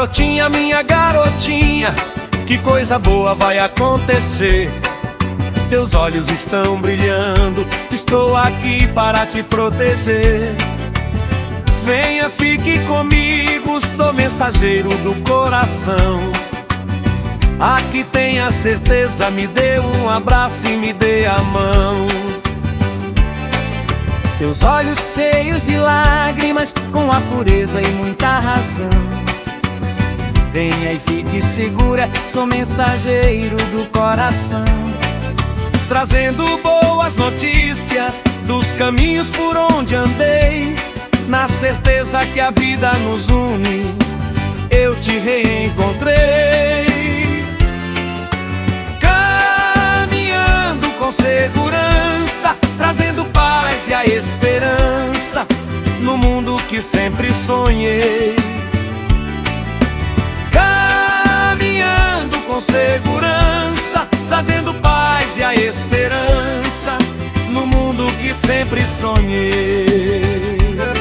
Garotinha, minha garotinha, que coisa boa vai acontecer. Teus olhos estão brilhando, estou aqui para te proteger. Venha, fique comigo, sou mensageiro do coração. Aqui tenha certeza, me dê um abraço e me dê a mão. Teus olhos cheios de lágrimas, com a pureza e muita razão. Venha e fique segura, sou mensageiro do coração. Trazendo boas notícias dos caminhos por onde andei, na certeza que a vida nos une, eu te reencontrei. Caminhando com segurança, trazendo paz e a esperança no mundo que sempre sonhei. Caminhando com segurança, trazendo paz e a esperança no mundo que sempre sonhei.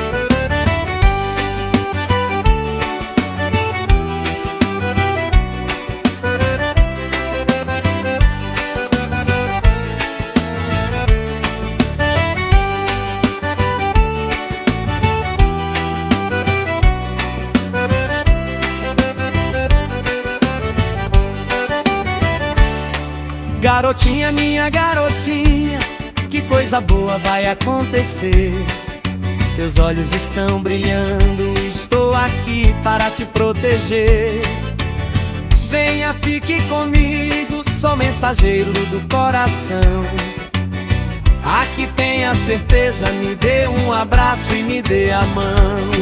Garotinha, minha garotinha, que coisa boa vai acontecer. Teus olhos estão brilhando, estou aqui para te proteger. Venha, fique comigo, sou mensageiro do coração. Aqui tenha certeza, me dê um abraço e me dê a mão.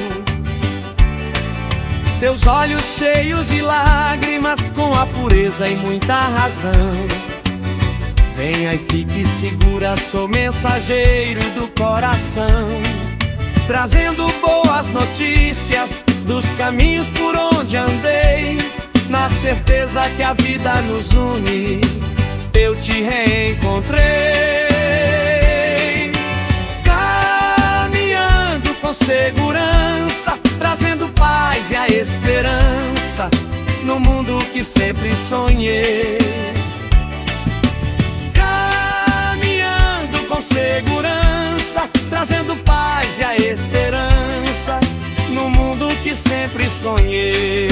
Teus olhos cheios de lágrimas, com a pureza e muita razão. Venha e fique segura, sou mensageiro do coração. Trazendo boas notícias dos caminhos por onde andei, na certeza que a vida nos une, eu te reencontrei. Caminhando com segurança, trazendo paz e a esperança no mundo que sempre sonhei. Com segurança, trazendo paz e a esperança no mundo que sempre sonhei.